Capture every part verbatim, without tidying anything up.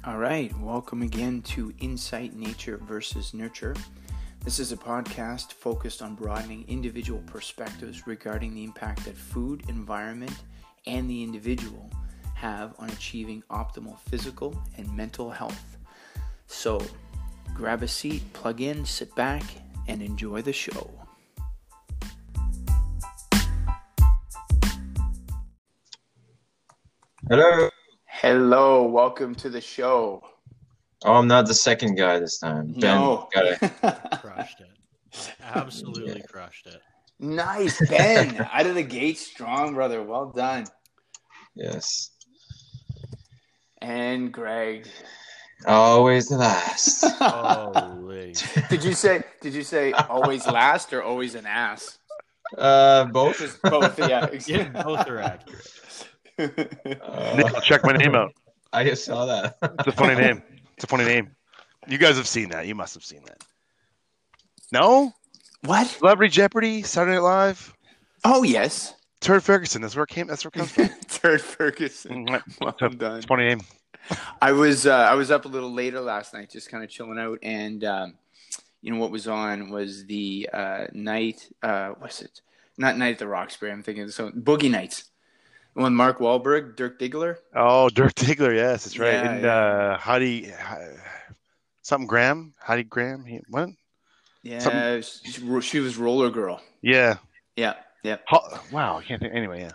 All right, welcome again to Insight Nature versus Nurture. This is a podcast focused on broadening individual perspectives regarding the impact that food, environment, and the individual have on achieving optimal physical and mental health. So, grab a seat, plug in, sit back, and enjoy the show. Hello. Hello, welcome to the show. Oh, I'm not the second guy this time. Ben No. got it. Crushed it. Absolutely Yeah. crushed it. Nice, Ben. Out of the gate strong, brother. Well done. Yes. And Greg. Always the last. Holy. Did you say did you say always last or always an ass? uh, both. Just both, yeah. Yeah, both are accurate. Uh, Nick, check my name out. I just saw that. It's a funny name. It's a funny name. You guys have seen that. You must have seen that. No? What? Celebrity Jeopardy, Saturday Night Live. Oh yes. Turd Ferguson. That's where it came. That's where it comes from. Turd Ferguson. Mhm. Well It's a- done. It's a funny name. I was uh, I was up a little later last night, just kind of chilling out, and um, you know what was on was the uh, night. Uh, what's it? Not Night at the Roxbury. I'm thinking so. Boogie Nights. One Mark Wahlberg, Dirk Diggler. Oh, Dirk Diggler. Yes, that's right. Yeah, and yeah. uh, Heidi, uh, something Graham. Heidi Graham. He, what? Yeah, she, she was Roller Girl. Yeah. Yeah, yeah, Ho- wow. I can't think. Anyway, yeah.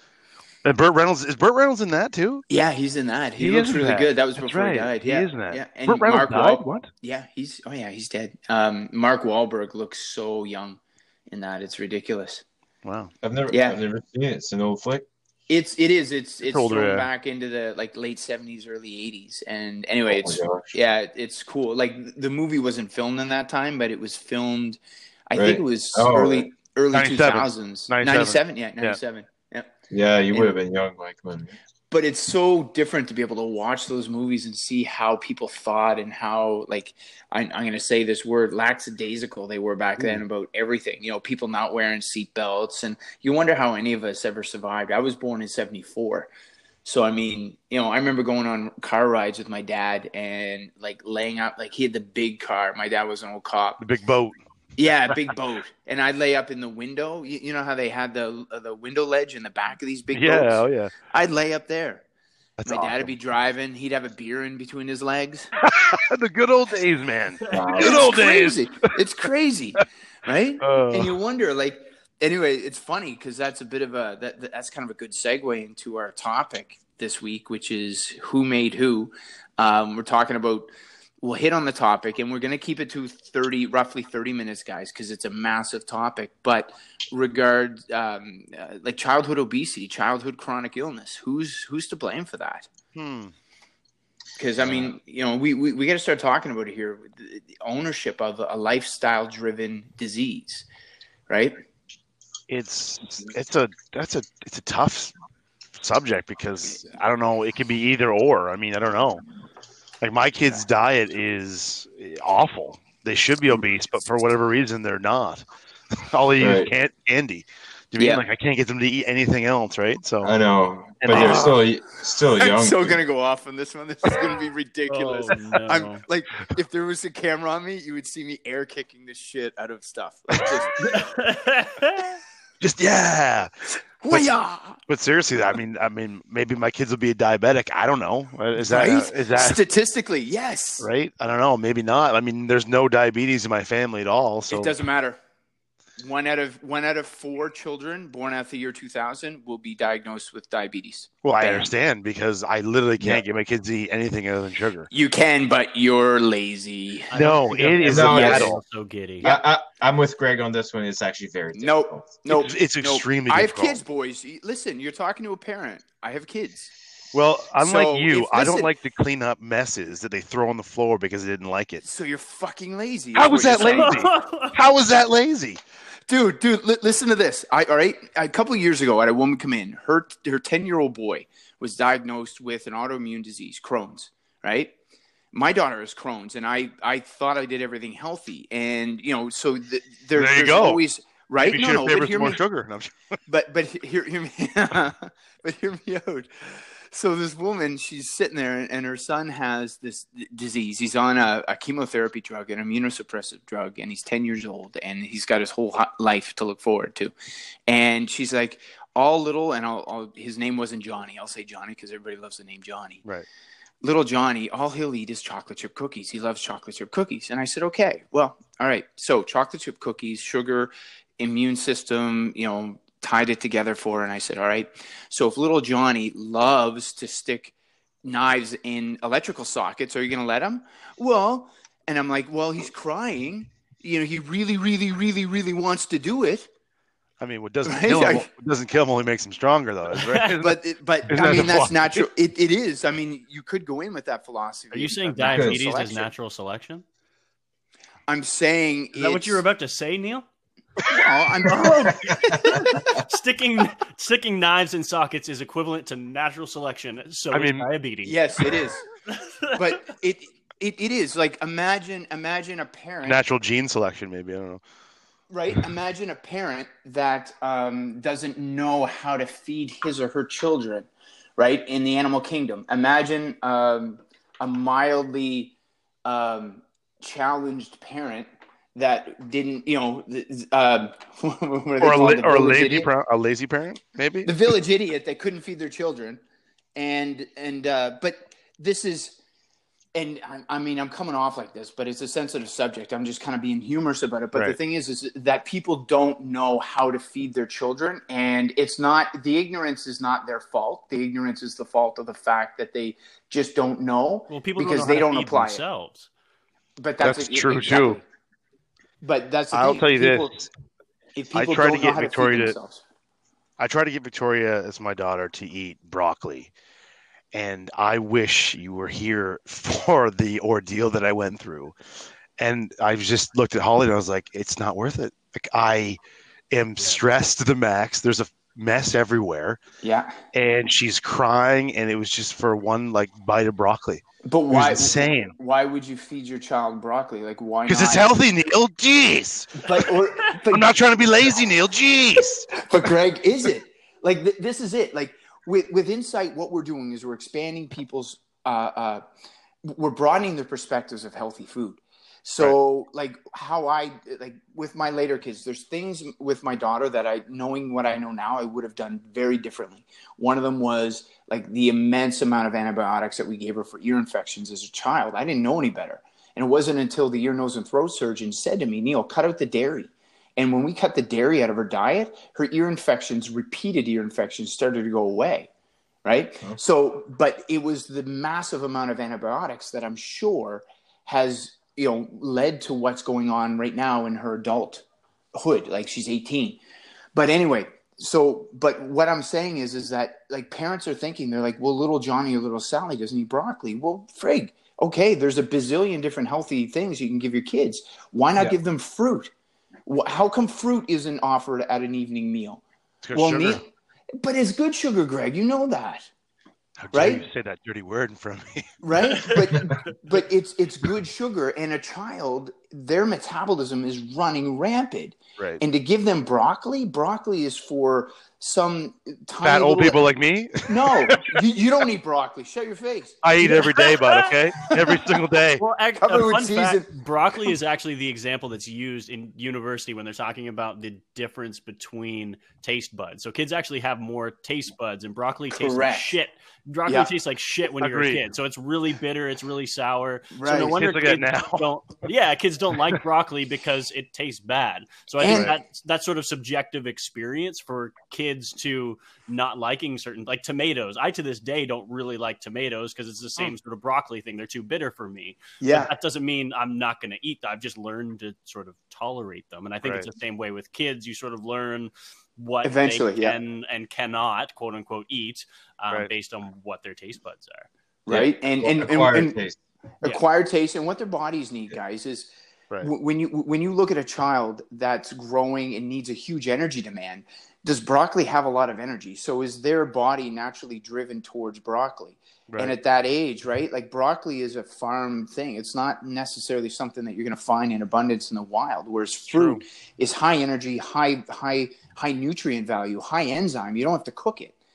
And Burt Reynolds. Is Burt Reynolds in that too? yeah. He's in that. He, He looks is in really that. good. That was That's before right. he died. He yeah, is in that. yeah. And Burt Reynolds Mark died. Wahl- What? Yeah, he's oh yeah, he's dead. Um, Mark Wahlberg looks so young in that. It's ridiculous. Wow. I've never, Yeah. I've never seen it. It's an old flick. It's it is it's it's older, thrown yeah. back into the like late seventies, early eighties. And anyway, it's Oh my gosh. yeah, it's cool. Like the movie wasn't filmed in that time, but it was filmed. I Right. think it was Oh, early right. early two ninety-seven. thousands. ninety-seven. ninety-seven, yeah, ninety-seven. Yeah. Yeah, you would And- have been young, Mike. When But it's so different to be able to watch those movies and see how people thought and how, like, I, I'm going to say this word, lackadaisical they were back then about everything. You know, people not wearing seatbelts. And you wonder how any of us ever survived. I was born in seventy-four. So, I mean, you know, I remember going on car rides with my dad and, like, laying out, like, he had the big car. My dad was an old cop. The big boat. Yeah, big boat. And I'd lay up in the window. You, you know how they had the the window ledge in the back of these big Yeah. boats? Oh yeah. I'd lay up there. That's My dad awesome. would be driving. He'd have a beer in between his legs. The good old days, man. wow. Good It's old days. crazy. It's crazy, right? Uh, And you wonder, like, anyway, it's funny because that's a bit of a that that's kind of a good segue into our topic this week, which is who made who. Um, we're talking about. We'll hit on the topic, and we're going to keep it to thirty, roughly thirty minutes, guys, because it's a massive topic. But regard um, uh, like childhood obesity, childhood chronic illness, who's who's to blame for that? hmm. Because, I mean, you know, we, we, we got to start talking about it here. The the ownership of a lifestyle-driven disease, right? It's it's a that's a it's a tough subject because I don't know. It could be either or. I mean, I don't know. Like my kid's diet is awful. They should be obese, but for whatever reason, they're not. All they eat is Right. can- candy. To me, Yeah. like I can't get them to eat anything else, right? So I know, And but I- they're still still young. I'm so going to go off on this one. This is going to be ridiculous. Oh, no. I'm like, if there was a camera on me, you would see me air kicking the shit out of stuff. Like just, just yeah. Wah-yah! But seriously, I mean, I mean, maybe my kids will be a diabetic. I don't know. Is that Right? is that Statistically, yes. right? I don't know. Maybe not. I mean, there's no diabetes in my family at all. So It doesn't matter. One out of one out of four children born after the year two thousand will be diagnosed with diabetes. well, I Bam. understand because I literally can't Yeah. get my kids to eat anything other than sugar. You can, but you're lazy. I No, don't think it I've is ever a been battle. So giddy. I, I, I'm with Greg on this one. It's actually very Nope. difficult. Nope. It's, it's nope. extremely I have difficult. kids, boys. Listen, you're talking to a parent. I have kids. Well, unlike So, you, if- I don't listen- like to clean up messes that they throw on the floor because they didn't like it. So you're fucking lazy. is How was what that you're saying. lazy? How was that lazy? Dude, dude, li- listen to this. I all right. A couple of years ago, I had a woman come in. Her her ten year old boy was diagnosed with an autoimmune disease, Crohn's. Right. My daughter is Crohn's, and I I thought I did everything healthy, and you know, so the, there, There you there's go. always right. Maybe No, should no, have but favored hear some more me. sugar. No, I'm just- But but hear hear me. But hear me out. so this woman, she's sitting there, and, and her son has this disease. He's on a, a chemotherapy drug, an immunosuppressive drug, and he's ten years old, and he's got his whole ho- life to look forward to. And she's like, all little, and I'll, I'll, his name wasn't Johnny. I'll say Johnny because everybody loves the name Johnny. Right. Little Johnny, all he'll eat is chocolate chip cookies. He loves chocolate chip cookies. And I said, okay, well, all right. So chocolate chip cookies, sugar, immune system, you know, tied it together for her. And I said, all right. So if little Johnny loves to stick knives in electrical sockets, are you going to let him? Well, and I'm like, well, he's crying. You know, he really, really, really, really wants to do it. I mean, what doesn't Right? kill him, I- what doesn't kill him only makes him stronger, though. Right? But it- but Isn't I that mean the that's point? natural. It it is. I mean, you could go in with that philosophy. Are you saying of natural diabetes is selection. natural selection? I'm saying Is that what you were about to say, Neil? Well, I'm, sticking sticking knives in sockets is equivalent to natural selection. So I is mean- diabetes. yes, it is. But it it it is like imagine imagine a parent, Natural gene selection, maybe. I don't know. right? Imagine a parent that um, doesn't know how to feed his or her children, right? In the animal kingdom, imagine um, a mildly um, challenged parent that didn't, you know, th- um, what are they Or a, called? la- The or a village lazy, idiot? par- a lazy parent, maybe. The village idiot that couldn't feed their children, and and uh, but this is, and I, I mean I'm coming off like this, but it's a sensitive subject. I'm just kind of being humorous about it. But the Right. thing is, is that people don't know how to feed their children, and it's not the ignorance is not their fault. The ignorance is the fault of the fact that they just don't know. Well, people because don't know they how to don't feed apply it. themselves. But that's, That's it, true, exactly. too. But that's the I'll thing. tell you people, this. If I people tried to don't get know how to Victoria feed to- themselves. I try to get Victoria, as my daughter, to eat broccoli. And I wish you were here for the ordeal that I went through. And I just looked at Holly and I was like, it's not worth it. Like, I am stressed to the max. There's a mess everywhere. Yeah. And she's crying. And it was just for one like bite of broccoli. But It was why? insane. Why would you feed your child broccoli? Like why? Because not? it's healthy, Neil. Jeez. But or but, I'm not trying to be lazy, Neil. Jeez. but Greg, is it like th- this? Is it like with with Insight? What we're doing is we're expanding people's. Uh, uh, we're broadening the perspectives of healthy food. So like how I like with my later kids, there's things with my daughter that I, knowing what I know now, I would have done very differently. One of them was like the immense amount of antibiotics that we gave her for ear infections as a child. I didn't know any better. And it wasn't until the ear, nose, and throat surgeon said to me, Neil, cut out the dairy. And when we cut the dairy out of her diet, her ear infections, repeated ear infections, started to go away. Right. Oh. So, but it was the massive amount of antibiotics that I'm sure has, you know, led to what's going on right now in her adulthood. Like she's eighteen. But anyway, so, but what I'm saying is, is that like parents are thinking, they're like, well, little Johnny or little Sally doesn't eat broccoli. Well, frig. Okay, there's a bazillion different healthy things you can give your kids. Why not Yeah. give them fruit? Wh- How come fruit isn't offered at an evening meal? It's got Well, sugar. ne- but it's good sugar, Greg. You know that. How dare right? you say that dirty word in front of me? Right? But but it's it's good sugar, and a child, their metabolism is running rampant. Right. And to give them broccoli, broccoli is for some tiny Fat old little- people like me? No, you, you don't eat broccoli. Shut your face. I eat every day, bud, okay? Every single day. Well, ac- Covered a with fun fact, season- broccoli is actually the example that's used in university when they're talking about the difference between taste buds. So kids actually have more taste buds, and broccoli tastes like Correct. shit. Broccoli Yeah. tastes like shit when you're a Agreed. kid. So it's really bitter. It's really sour. So Right. no wonder Kids like that kids now. don't. Yeah, kids don't like broccoli because it tastes bad. So I And- think that that sort of subjective experience for kids to not liking certain, like tomatoes. I to this day don't really like tomatoes because it's the same sort of broccoli thing. They're too bitter for me. But Yeah. that doesn't mean I'm not going to eat them. I've just learned to sort of tolerate them. And I think it's Right. the same way with kids. You sort of learn what Eventually, they yeah. can and cannot, quote unquote, eat um, Right. based on what their taste buds are. Right. And and, and, Acquired and taste. acquired taste and what their bodies need, guys, is Right. w- when you when you look at a child that's growing and needs a huge energy demand, does broccoli have a lot of energy? So is their body naturally driven towards broccoli? Right. And at that age, right, like broccoli is a farm thing. It's not necessarily something that you're going to find in abundance in the wild. Whereas fruit True. is high energy, high high high nutrient value, high enzyme. You don't have to cook it.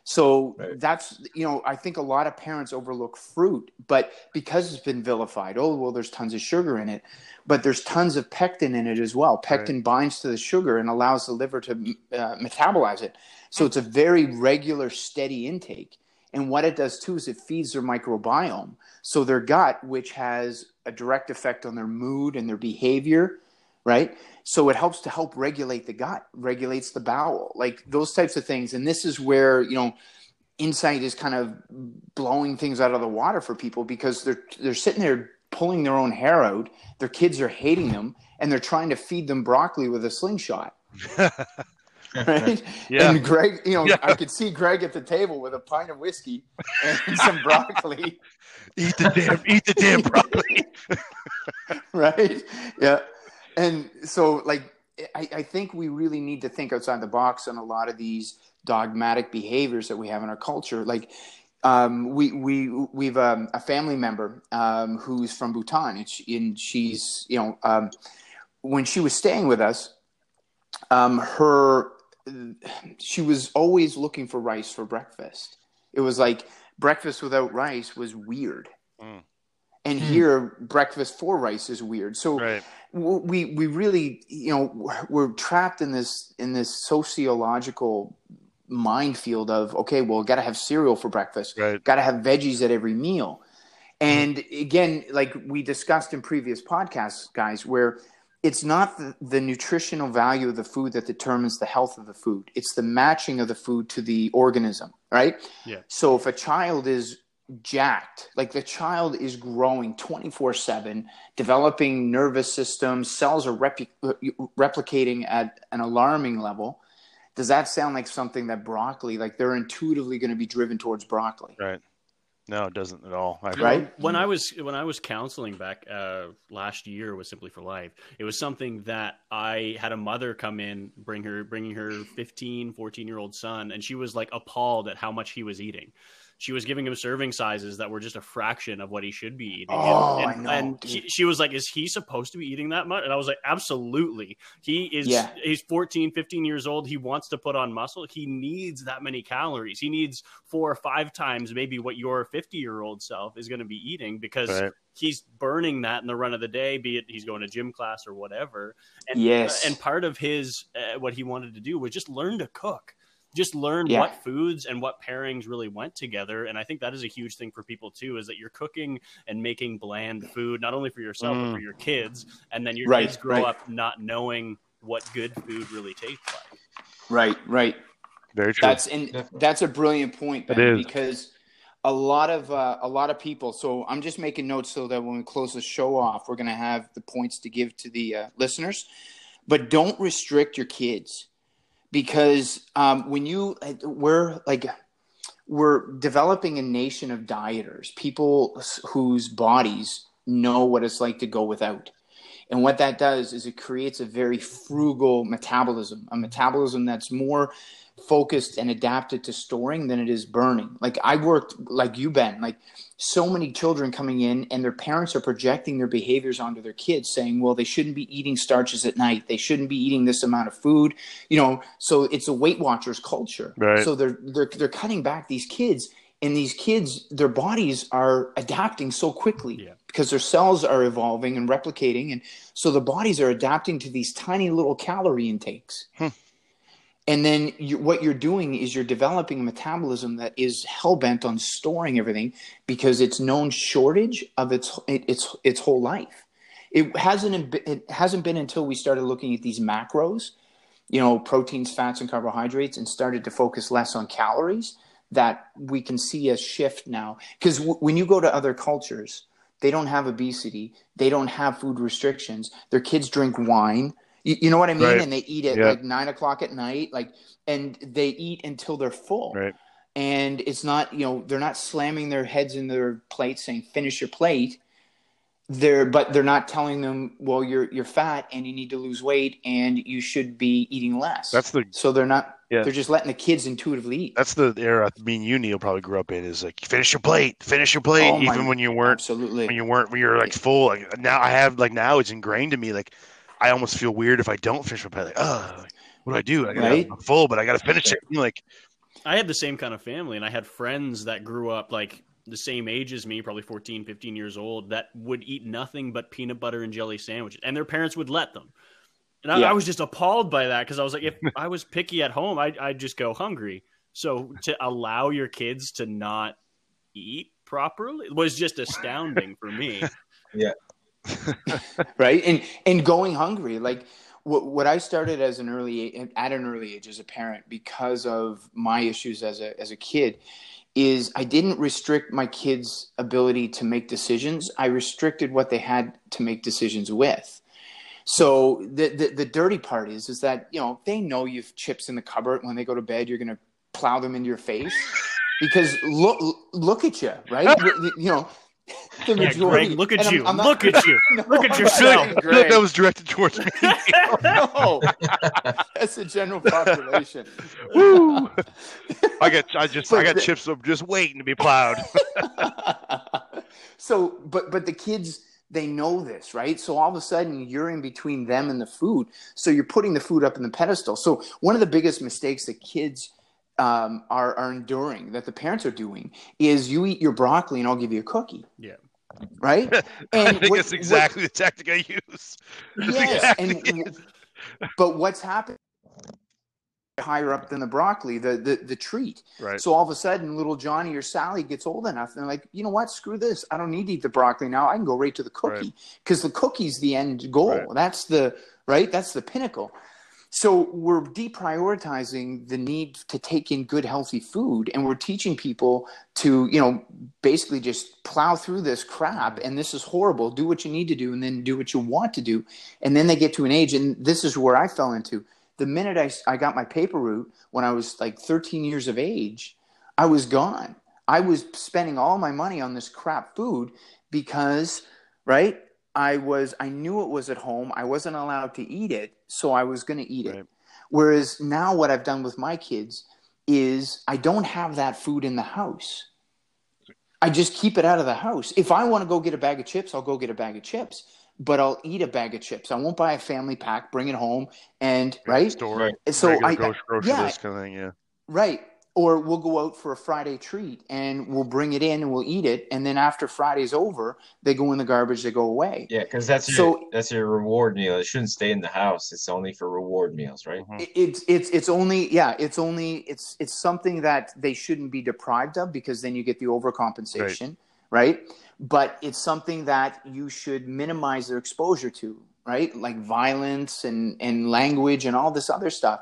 So Right. that's, you know, I think a lot of parents overlook fruit, but because it's been vilified, oh, well, there's tons of sugar in it, but there's tons of pectin in it as well. Pectin Right. binds to the sugar and allows the liver to uh, metabolize it. So it's a very regular, steady intake. And what it does too is it feeds their microbiome. So their gut, which has a direct effect on their mood and their behavior, right? So it helps to help regulate the gut, regulates the bowel, like those types of things. And this is where, you know, Insight is kind of blowing things out of the water for people, because they're they're sitting there pulling their own hair out. Their kids are hating them, and they're trying to feed them broccoli with a slingshot. Right? Yeah. And Greg, you know, Yeah. I could see Greg at the table with a pint of whiskey and some broccoli. Eat the damn, eat the damn broccoli. Right? Yeah. And so, like, I, I think we really need to think outside the box on a lot of these dogmatic behaviors that we have in our culture. Like, um, we we we've um, a family member um, who's from Bhutan, and, she, and she's, you know, um, when she was staying with us, um, her she was always looking for rice for breakfast. It was like breakfast without rice was weird. Mm. And here, breakfast for rice is weird. So Right. w- we we really, you know, we're- we're trapped in this in this sociological minefield of, okay, well, got to have cereal for breakfast, Right. got to have veggies at every meal. And again, like we discussed in previous podcasts, guys, where it's not the, the nutritional value of the food that determines the health of the food. It's the matching of the food to the organism, right? Yeah. So if a child is jacked, like the child is growing twenty-four seven, developing nervous systems, cells are repli- replicating at an alarming level, does that sound like something that broccoli, like they're intuitively going to be driven towards broccoli? Right. No, it doesn't at all. I Right? When I was when I was counseling back uh, last year with Simply for Life, it was something that I had a mother come in, bring her bringing her fifteen, fourteen year old son, and she was like appalled at how much he was eating. She was giving him serving sizes that were just a fraction of what he should be eating. Oh, and I know, and dude. she, she was like, is he supposed to be eating that much? And I was like, absolutely. He is, Yeah. he's fourteen, fifteen years old. He wants to put on muscle. He needs that many calories. He needs four or five times maybe what your fifty year old self is going to be eating, because Right. he's burning that in the run of the day, be it he's going to gym class or whatever. And, Yes. and part of his, uh, what he wanted to do was just learn to cook. Just learn Yeah. what foods and what pairings really went together. And I think that is a huge thing for people too, is that you're cooking and making bland food, not only for yourself, Mm. but for your kids. And then your Right, kids grow right. up not knowing what good food really tastes like. Right, right. Very true. That's and Definitely. that's a brilliant point, It Ben, is. because a lot of uh, a lot of people. So I'm just making notes so that when we close the show off, we're going to have the points to give to the uh, listeners. But don't restrict your kids, because um, when you we're like we're developing a nation of dieters, people whose bodies know what it's like to go without. And what that does is it creates a very frugal metabolism, a metabolism that's more focused and adapted to storing than it is burning. Like I worked like you, Ben, like so many children coming in and their parents are projecting their behaviors onto their kids, saying, well, they shouldn't be eating starches at night. They shouldn't be eating this amount of food, you know, so it's a Weight Watchers culture. Right. So they're, they're, they're cutting back these kids, and these kids, their bodies are adapting so quickly. Yeah. Because their cells are evolving and replicating. And so the bodies are adapting to these tiny little calorie intakes. Hmm. And then you, what you're doing is you're developing a metabolism that is hell-bent on storing everything, because it's known shortage of its its its whole life. It hasn't it hasn't been until we started looking at these macros, you know, proteins, fats, and carbohydrates, and started to focus less on calories, that we can see a shift now. Because w- when you go to other cultures, they don't have obesity. They don't have food restrictions. Their kids drink wine. You, you know what I mean? Right. And they eat at Yeah. like nine o'clock at night, like, and they eat until they're full. Right. And it's not, you know, they're not slamming their heads in their plate saying, finish your plate. They're, but they're not telling them, well, you're, you're fat and you need to lose weight and you should be eating less. That's the so they're not, Yeah. they're just letting the kids intuitively eat. that's the era me and you, Neil, probably grew up in. Is like finish your plate, finish your plate, Oh, my- even when you weren't Absolutely. when you weren't when you're like full. Like now, I have like now it's ingrained in me. Like I almost feel weird if I don't finish my plate. Like, oh, what do I do? I gotta, Right. I'm full, but I got to finish it. You're like I had the same kind of family, and I had friends that grew up like the same age as me, probably fourteen, fifteen years old, that would eat nothing but peanut butter and jelly sandwiches, and their parents would let them. And I, Yeah. I was just appalled by that, because I was like, if I was picky at home, I'd, I'd just go hungry. So to allow your kids to not eat properly was just astounding for me. Right. And, and going hungry, like what, what I started as an early, at an early age as a parent, because of my issues as a, as a kid, is I didn't restrict my kids' ability to make decisions. I restricted what they had to make decisions with. So the, the, the dirty part is, is that, you know, they know you've chips in the cupboard. When they go to bed, you're going to plow them into your face because look, look at you, right? You know, the Yeah, majority. Greg, look at and I'm- you. I'm not- Look at you. No, Look at I'm not yourself. saying I feel like Greg. that was directed towards me. No, that's the general population. Woo! I got, I just, I But got the- chips up just waiting to be plowed. So, but but the kids, they know this, right? So all of a sudden you're in between them and the food. So you're putting the food up in the pedestal. So one of the biggest mistakes that kids um, are are enduring, that the parents are doing, is you eat your broccoli and I'll give you a cookie. Yeah. Right? I think what- that's exactly the tactic I use. what- That's yes, exactly and but what's happened higher up than the broccoli, the, the the treat. Right. So all of a sudden, little Johnny or Sally gets old enough, and they're like, you know what? Screw this. I don't need to eat the broccoli now. I can go right to the cookie, because the cookie's the end goal. Right. That's the right. That's the pinnacle. So we're deprioritizing the need to take in good, healthy food, and we're teaching people to, you know, basically just plow through this crap. And this is horrible. Do what you need to do, and then do what you want to do. And then they get to an age, and this is where I fell into. The minute I, I got my paper route, when I was like thirteen years of age, I was gone. I was spending all my money on this crap food because, right, I was I knew it was at home. I wasn't allowed to eat it, so I was going to eat Right. it. Whereas now what I've done with my kids is I don't have that food in the house. I just keep it out of the house. If I want to go get a bag of chips, I'll go get a bag of chips. But I'll eat a bag of chips. I won't buy a family pack, bring it home, and right. Store. Right. So regular I, grocery, grocery yeah, list kind of thing. Yeah. right. Or we'll go out for a Friday treat and we'll bring it in and we'll eat it. And then after Friday's over, they go in the garbage. They go away. Yeah, because that's your So- that's your reward meal. It shouldn't stay in the house. It's only for reward meals, right? Mhm. It- It's it's it's only yeah. It's only it's it's something that they shouldn't be deprived of, because then you get the overcompensation, right? But it's something that you should minimize their exposure to, right? Like violence and and language and all this other stuff.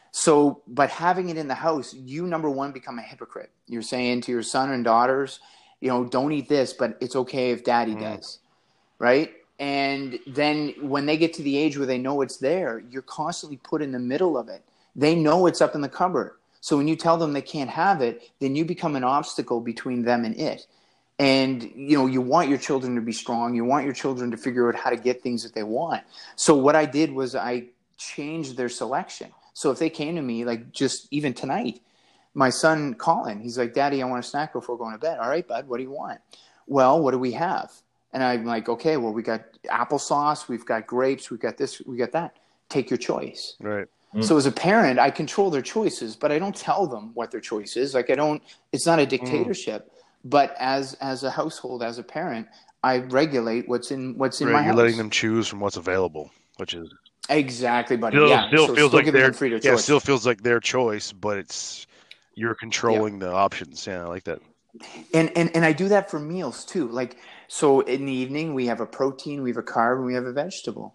So, but having it in the house, you, number one, become a hypocrite. You're saying to your son and daughters, you know, don't eat this, but it's okay if daddy Mm. does, right? And then when they get to the age where they know it's there, you're constantly put in the middle of it. They know it's up in the cupboard. So when you tell them they can't have it, then you become an obstacle between them and it. And, you know, you want your children to be strong. You want your children to figure out how to get things that they want. So what I did was I changed their selection. So if they came to me, like just even tonight, my son Colin, he's like, Daddy, I want a snack before going to bed. All right, bud, what do you want? Well, what do we have? And I'm like, okay, well, we got applesauce, we've got grapes, we've got this, we got that. Take your choice. Right. Mm. So as a parent, I control their choices, but I don't tell them what their choice is. Like I don't, it's not a dictatorship, but as, as a household, as a parent, I regulate what's in, what's in Right. my You're house. letting them choose from what's available, which is Exactly, buddy. still, yeah. still so feels still like giving their them freedom of yeah, choice. still feels like their choice, but it's you're controlling the options. Yeah, I like that. And, and and I do that for meals too. Like, so in the evening we have a protein, we have a carb, and we have a vegetable.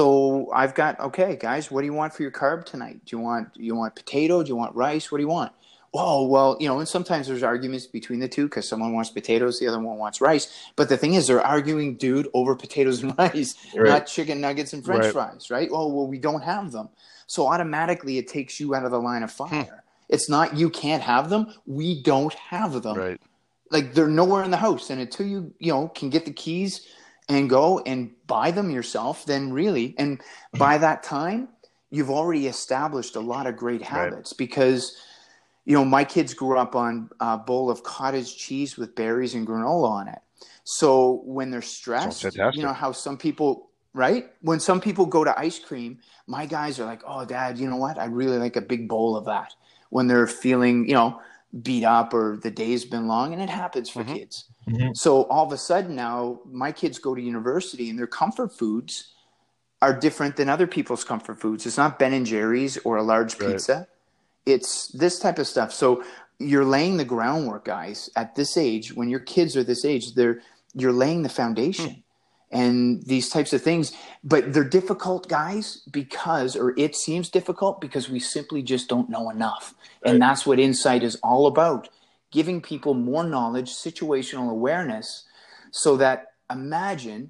So I've got, okay, guys, what do you want for your carb tonight? Do you want you want potato? Do you want rice? What do you want? Oh, well, you know, and sometimes there's arguments between the two because someone wants potatoes, the other one wants rice. But the thing is, they're arguing, dude, over potatoes and rice, Right. not chicken nuggets and French Right. fries, right? Oh, well, we don't have them. So automatically it takes you out of the line of Hmm. fire. It's not you can't have them. We don't have them. Right. Like they're nowhere in the house. And until you, you know, can get the keys and go and buy them yourself, then really, and by that time, you've already established a lot of great habits because, you know, my kids grew up on a bowl of cottage cheese with berries and granola on it. So when they're stressed, fantastic. you know how some people, right? When some people go to ice cream, my guys are like, oh, Dad, you know what? I really like a big bowl of that when they're feeling, you know, beat up or the day's been long, and it happens for Mhm. kids. Mhm. So all of a sudden now my kids go to university and their comfort foods are different than other people's comfort foods. It's not Ben and Jerry's or a large Right. pizza. It's this type of stuff. So you're laying the groundwork, guys, at this age. When your kids are this age, they're you're laying the foundation. Hmm. And these types of things, but they're difficult, guys, because, or it seems difficult because we simply just don't know enough. Right. And that's what Insight is all about, giving people more knowledge, situational awareness, so that imagine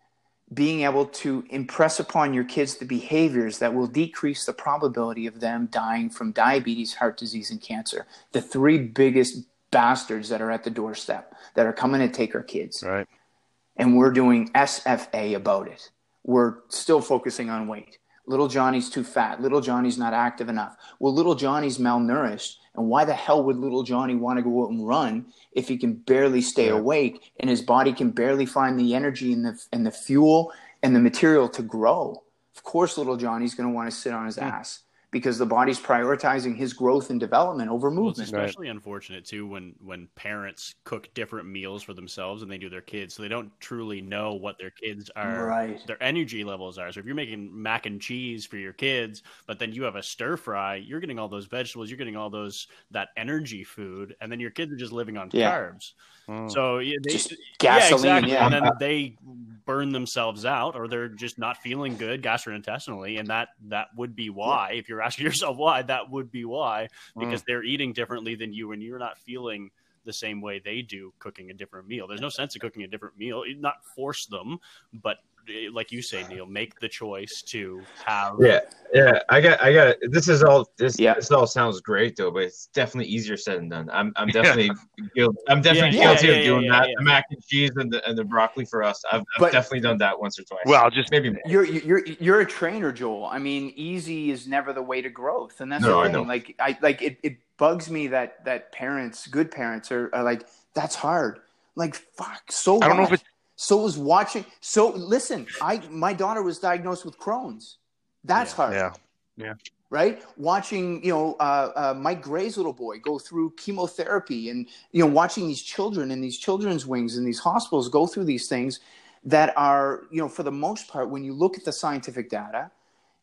being able to impress upon your kids the behaviors that will decrease the probability of them dying from diabetes, heart disease, and cancer. The three biggest bastards that are at the doorstep that are coming to take our kids. Right. And we're doing S F A about it. We're still focusing on weight. Little Johnny's too fat. Little Johnny's not active enough. Well, little Johnny's malnourished. And why the hell would little Johnny want to go out and run if he can barely stay Yeah. awake and his body can barely find the energy and the and the fuel and the material to grow? Of course, little Johnny's going to want to sit on his Mm. ass because the body's prioritizing his growth and development over Well, it's movement. Right. especially unfortunate too when when parents cook different meals for themselves and they do their kids, so they don't truly know what their kids are, Right. their energy levels are. So if you're making mac and cheese for your kids, but then you have a stir fry, you're getting all those vegetables, you're getting all those that energy food, and then your kids are just living on Yeah. carbs. Mm. So yeah, they, Just yeah, gasoline, exactly. yeah. And then they burn themselves out, or they're just not feeling good gastrointestinally, and that that would be why. If you're asking yourself why, that would be why, because they're eating differently than you, and you're not feeling the same way they do cooking a different meal. There's no sense of cooking a different meal. Not force them, but like you say, Neil, make the choice to have. Yeah, yeah. I got, I got. This is all. This, Yeah. this all sounds great though, but it's definitely easier said than done. I'm, I'm definitely, guilty, I'm definitely Yeah, guilty yeah, of yeah, doing yeah, that. yeah. The mac and cheese and the and the broccoli for us. I've, I've But- definitely done that once or twice. Well, just maybe more. You're you're you're a trainer, Joel. I mean, easy is never the way to growth, and that's No, the I thing. know. Like I like it. It bugs me that that parents, good parents, are, are like, that's hard. Like fuck. So I don't know what? if it- So is watching. So listen, I my daughter was diagnosed with Crohn's. That's Yeah. hard. yeah. Right? Watching, you know, uh, uh, Mike Gray's little boy go through chemotherapy, and you know, watching these children in these children's wings in these hospitals go through these things that are, you know, for the most part, when you look at the scientific data,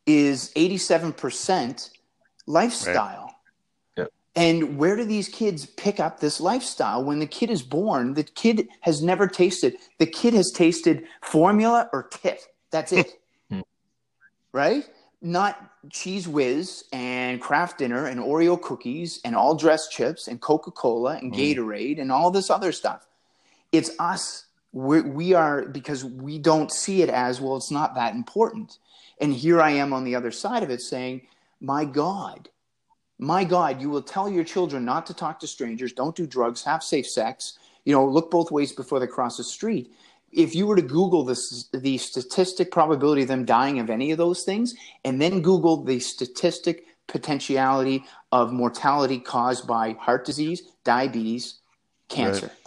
is eighty-seven percent lifestyle. Yep. And where do these kids pick up this lifestyle? When the kid is born, the kid has never tasted. The kid has tasted formula or tit. That's it. Right? Not Cheese Whiz and Kraft Dinner and Oreo cookies and all dressed chips and Coca-Cola and Gatorade and all this other stuff. It's us. We're, we are, because we don't see it as, well, it's not that important. And here I am on the other side of it saying, my God, my God, you will tell your children not to talk to strangers, don't do drugs, have safe sex, you know, look both ways before they cross the street. If you were to Google this, the statistic probability of them dying of any of those things, and then Google the statistic potentiality of mortality caused by heart disease, diabetes, cancer, Right.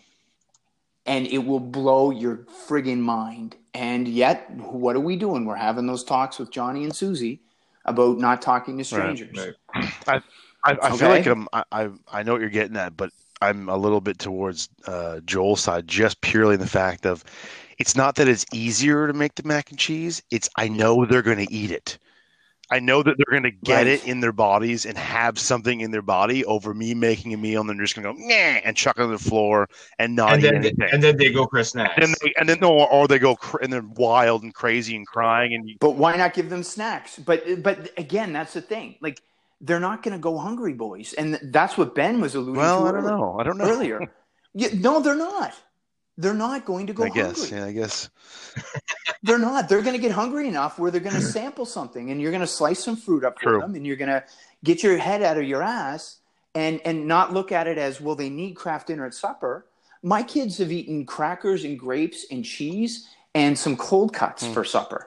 and it will blow your friggin' mind. And yet, what are we doing? We're having those talks with Johnny and Susie about not talking to strangers. Right. I, I Okay. feel like I'm, I, I I know what you're getting at, but I'm a little bit towards uh, Joel's side, just purely in the fact of it's not that it's easier to make the mac and cheese. It's I know they're going to eat it. I know that they're going to get Right. it in their bodies and have something in their body over me making a meal, and they're just going to go nah, and chuck it on the floor and not And eat then, anything. and then they go for snacks. And then, they, and then no, or they go cr- and they're wild and crazy and crying and But why not give them snacks? But but again, that's the thing. Like, they're not going to go hungry, boys, and that's what Ben was alluding well, to. I don't earlier- know. I don't know. Earlier, yeah, no, they're not. They're not going to go I guess. hungry. Yeah, I guess. They're not. They're going to get hungry enough where they're going to sample something, and you're going to slice some fruit up for True. them, and you're going to get your head out of your ass and and not look at it as, well, they need Kraft Dinner at supper. My kids have eaten crackers and grapes and cheese and some cold cuts Hmm. for supper.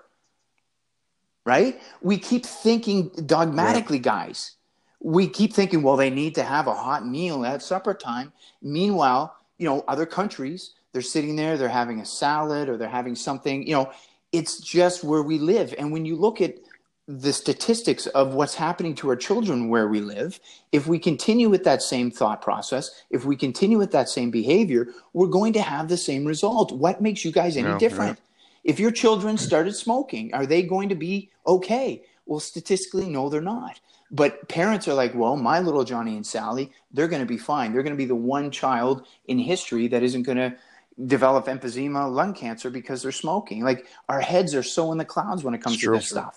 Right? We keep thinking dogmatically, guys. We keep thinking, well, they need to have a hot meal at supper time. Meanwhile, you know, other countries, they're sitting there, they're having a salad or they're having something, you know, it's just where we live. And when you look at the statistics of what's happening to our children where we live, if we continue with that same thought process, if we continue with that same behavior, we're going to have the same result. What makes you guys any No, different? Yeah. If your children started smoking, are they going to be okay? Well, statistically, no, they're not. But parents are like, well, my little Johnny and Sally, they're going to be fine. They're going to be the one child in history that isn't going to develop emphysema, lung cancer because they're smoking. Like, our heads are so in the clouds when it comes It's to true. this stuff.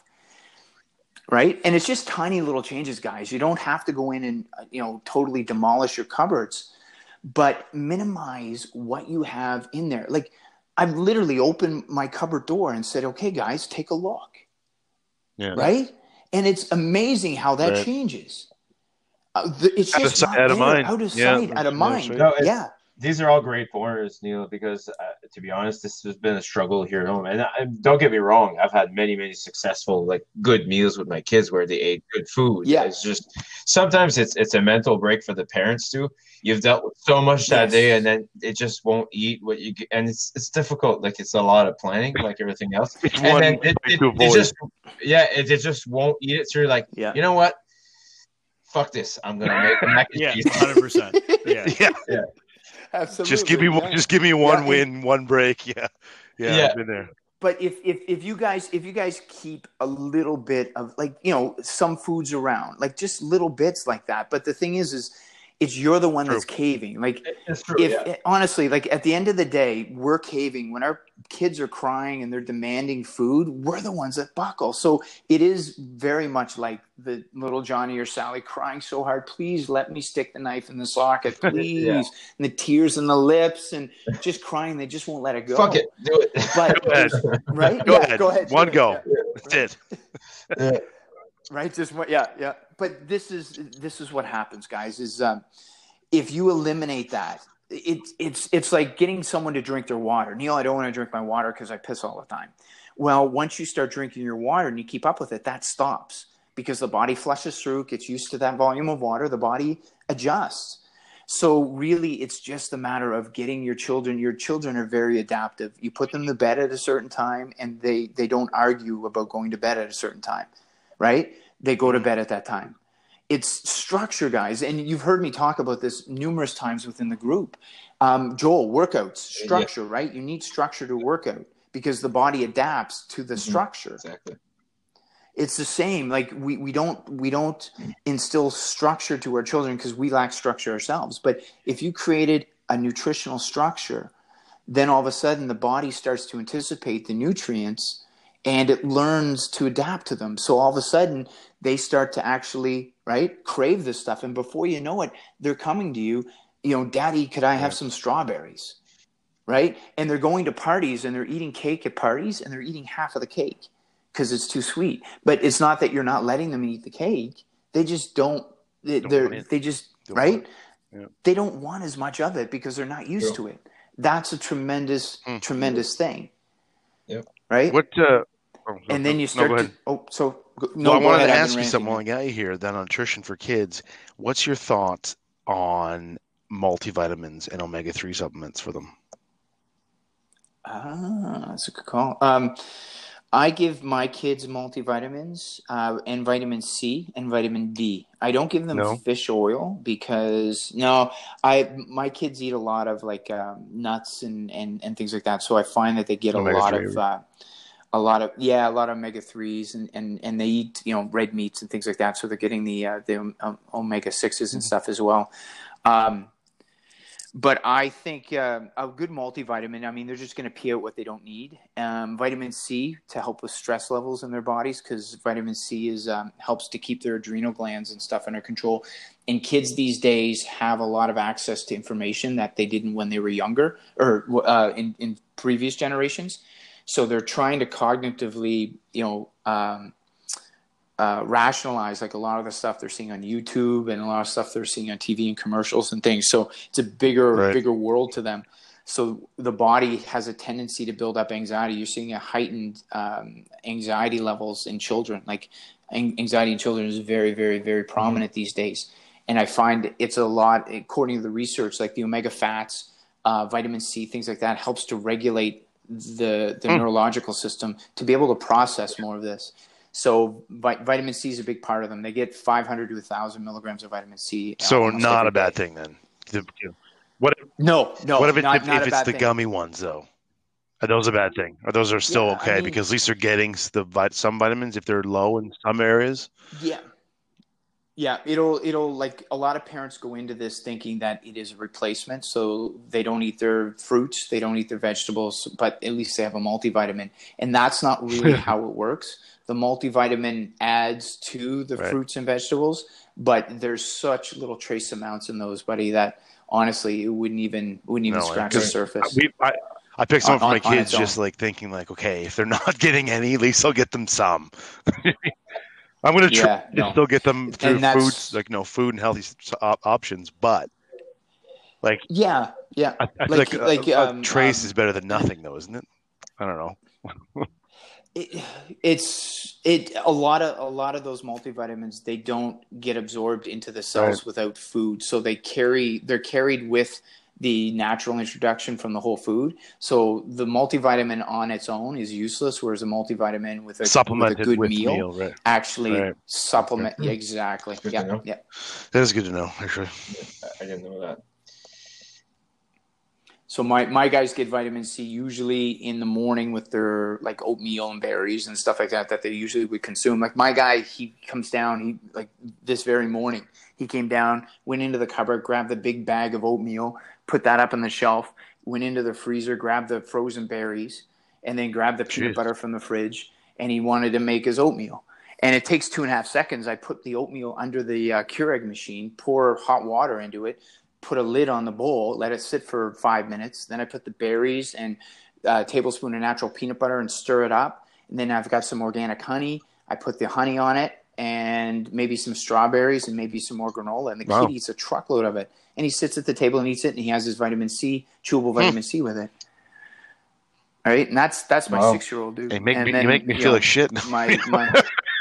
Right? And it's just tiny little changes, guys. You don't have to go in and, you know, totally demolish your cupboards, but minimize what you have in there. Like, I've literally opened my cupboard door and said, okay, guys, take a look. Yeah. Right? And it's amazing how that Right. changes. Uh, the, it's Out of just sight, not out of there. mind. Out of Yeah, sight, out of that's- mind. that's right. No, it's- Yeah. These are all great pointers, Neil, because uh, to be honest, this has been a struggle here at home. And I, don't get me wrong, I've had many, many successful, like, good meals with my kids where they ate good food. Yeah. It's just sometimes it's it's a mental break for the parents too. You've dealt with so much that Yes. day, and then it just won't eat what you get, and it's it's difficult. Like, it's a lot of planning, like everything else. It's And one then way it, it, to it avoid. just yeah, it, it just won't eat it. So you're like, Yeah. you know what? Fuck this. I'm gonna make mac and Yeah, cheese. one hundred percent. Yeah. Yeah. Absolutely. Just give me one. Yeah. Just give me one Yeah, win, one break. Yeah. Yeah. Yeah. I've been there. But if, if if you guys if you guys keep a little bit of, like, you know, some foods around, like just little bits like that. But the thing is, is it's you're the one True. that's caving. Like, It's true. if yeah. honestly, like, at the end of the day, we're caving when our kids are crying and they're demanding food. We're the ones that buckle. So it is very much like the little Johnny or Sally crying so hard. Please let me stick the knife in the socket, please. Yeah. And the tears in the lips and just crying. They just won't let it go. Fuck it. Do it. But Go ahead. right? Go yeah, ahead. Go ahead. One shoot it. go. Yeah. That's it. Yeah. Right. Just what? Yeah. Yeah. But this is this is what happens, guys. Is um, if you eliminate that, it's it's it's like getting someone to drink their water. Neil, I don't want to drink my water because I piss all the time. Well, once you start drinking your water and you keep up with it, that stops because the body flushes through, gets used to that volume of water. The body adjusts. So really, it's just a matter of getting your children. Your children are very adaptive. You put them to bed at a certain time, and they they don't argue about going to bed at a certain time, right? They go to bed at that time. It's structure, guys, and you've heard me talk about this numerous times within the group. Um, Joel, workouts, structure, yeah. right? You need structure to work out because the body adapts to the mm-hmm. structure. Exactly. It's the same. Like we, we don't we don't instill structure to our children because we lack structure ourselves. But if you created a nutritional structure, then all of a sudden the body starts to anticipate the nutrients and it learns to adapt to them. So all of a sudden they start to actually, right, crave this stuff. And before you know it, they're coming to you, you know, Daddy, could I have yeah. some strawberries? Right? And they're going to parties and they're eating cake at parties and they're eating half of the cake because it's too sweet. But it's not that you're not letting them eat the cake. They just don't, they, don't they're, they just, don't right? Yeah. They don't want as much of it because they're not used True. to it. That's a tremendous, mm. tremendous thing. Yep. Right? What, uh, oh, and no, then you start no, to, oh, so, no, well, I wanted ahead, to I've ask been you something ranting. while I got you here, then on nutrition for kids. What's your thoughts on multivitamins and omega three supplements for them? Ah, that's a good call. Um, I give my kids multivitamins uh, and vitamin C and vitamin D. I don't give them No. fish oil because no, I my kids eat a lot of like um, nuts and, and, and things like that. So I find that they get a omega lot three. of uh, a lot of yeah a lot of omega threes and, and, and they eat you know red meats and things like that. So they're getting the uh, the um, omega sixes and stuff as well. Um, But I think uh, a good multivitamin, I mean, they're just going to pee out what they don't need. Um, vitamin C to help with stress levels in their bodies because vitamin C is um, helps to keep their adrenal glands and stuff under control. And kids these days have a lot of access to information that they didn't when they were younger or uh, in, in previous generations. So they're trying to cognitively, you know, um, Uh, rationalize like a lot of the stuff they're seeing on YouTube and a lot of stuff they're seeing on T V and commercials and things. So it's a bigger, Right. bigger world to them. So the body has a tendency to build up anxiety. You're seeing a heightened um, anxiety levels in children. Like anxiety in children is very, very, very prominent mm-hmm. these days. And I find it's a lot, according to the research, like the omega fats, uh, vitamin C, things like that helps to regulate the the Hmm. neurological system to be able to process more of this. So vi- vitamin C is a big part of them. They get five hundred to one thousand milligrams of vitamin C. uh, So almost not every a bad day. thing then. The- What if, No, no, what if it's not if, not if a it's bad the thing. gummy ones though? Are those a bad thing? Or those are still Yeah, I okay mean- because at least they're getting s- the vit- some vitamins if they're low in some areas. Yeah. Yeah, it'll it'll like a lot of parents go into this thinking that it is a replacement, so they don't eat their fruits, they don't eat their vegetables, but at least they have a multivitamin, and that's not really how it works. The multivitamin adds to the Right. fruits and vegetables, but there's such little trace amounts in those, buddy, that honestly it wouldn't even wouldn't even No, scratch I- the surface. We, I, I picked some On- for my on- on kids its just own. like thinking like, okay, if they're not getting any, at least I'll get them some. I'm gonna try Yeah, to no. still get them through And that's- foods like no food and healthy s- op- options, but like Yeah, yeah. I, I feel Like- like, a- like, a, um, trace um, is better than nothing, though, isn't it? I don't know. It, it's it a lot of a lot of those multivitamins, they don't get absorbed into the cells Right. without food, so they carry they're carried with the natural introduction from the whole food. So the multivitamin on its own is useless, whereas a multivitamin with a, Supplemented with a good with meal, meal, right? actually Right. supplement. Yeah, exactly. Good to Yeah, know. yeah. That is good to know, actually. I didn't know that. So my, my guys get vitamin C usually in the morning with their like oatmeal and berries and stuff like that that they usually would consume. Like my guy, he comes down, he like this very morning, he came down, went into the cupboard, grabbed the big bag of oatmeal, put that up on the shelf, went into the freezer, grabbed the frozen berries, and then grabbed the peanut Jeez. butter from the fridge, and he wanted to make his oatmeal. And it takes two and a half seconds. I put the oatmeal under the uh, Keurig machine, pour hot water into it, put a lid on the bowl, let it sit for five minutes. Then I put the berries and a tablespoon of natural peanut butter and stir it up. And then I've got some organic honey. I put the honey on it and maybe some strawberries and maybe some more granola. And the Wow. kid eats a truckload of it. And he sits at the table and eats it, and he has his vitamin C, chewable vitamin C with it. All right? And that's that's my Wow. six-year-old dude. Hey, make And me, then, you make me you feel know, like shit. my my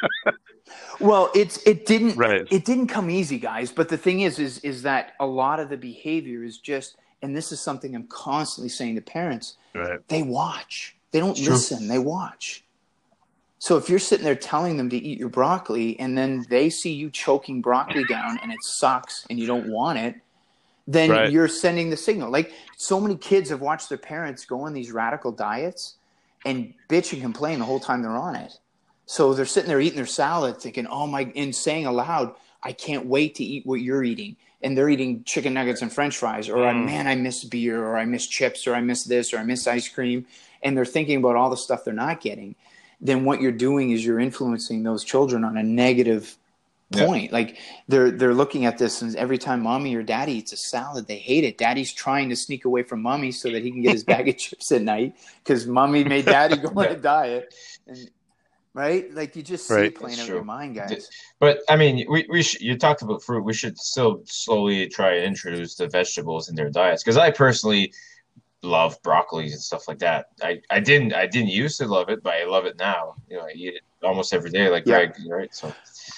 well it's it didn't Right. it didn't come easy, guys, but the thing is is is that a lot of the behavior is just, and this is something I'm constantly saying to parents, Right. they watch, they don't True. listen, they watch. So if you're sitting there telling them to eat your broccoli and then they see you choking broccoli down and it sucks and you don't want it, then Right. you're sending the signal. Like so many kids have watched their parents go on these radical diets and bitch and complain the whole time they're on it. So they're sitting there eating their salad thinking, oh my, and saying aloud, I can't wait to eat what you're eating. And they're eating chicken nuggets and french fries, or Mm. man, I miss beer, or I miss chips, or I miss this, or I miss ice cream. And they're thinking about all the stuff they're not getting. Then what you're doing is you're influencing those children on a negative Yeah. point. Like they're they're looking at this, and every time mommy or daddy eats a salad, they hate it. Daddy's trying to sneak away from mommy so that he can get his bag of chips at night because mommy made daddy go on a diet. And right, like you just see Right. it playing That's out in true. your mind, guys. But I mean, we, we sh- you talked about fruit. We should still slowly try to introduce the vegetables in their diets. Because I personally love broccolis and stuff like that. I, I didn't I didn't used to love it, but I love it now. You know, I eat it almost every day, like Yeah. Greg, right? So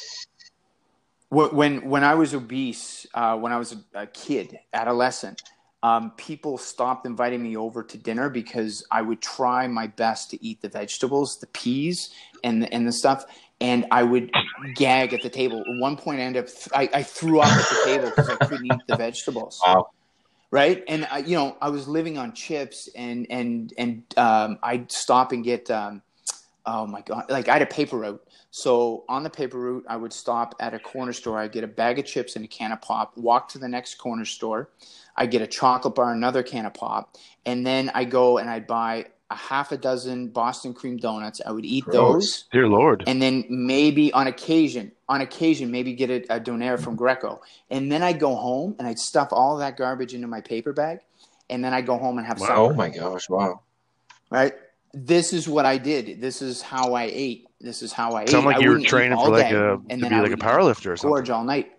Wh- When when I was obese, uh, when I was a, a kid, adolescent, um, people stopped inviting me over to dinner because I would try my best to eat the vegetables, the peas, and the, and the stuff, and I would gag at the table. At one point, I ended up th- I, I threw up at the table because I couldn't eat the vegetables. wow. Right, and I, you know, I was living on chips, and and and um, I'd stop and get, um, oh my god, like I had a paper route. So on the paper route, I would stop at a corner store. I'd get a bag of chips and a can of pop. Walk to the next corner store. I'd get a chocolate bar, another can of pop, and then I go and I'd buy a half a dozen Boston cream donuts. I would eat Gross. those. Dear Lord. And then maybe on occasion, on occasion, maybe get a, a donair from Greco. And then I'd go home and I'd stuff all that garbage into my paper bag. And then I'd go home and have supper. Oh my gosh! Wow. Right? This is what I did. This is how I ate. This is how I ate. Sound like I you were wouldn't eat training all for like day, a and to then be I like a would powerlifter or something. gorge all night.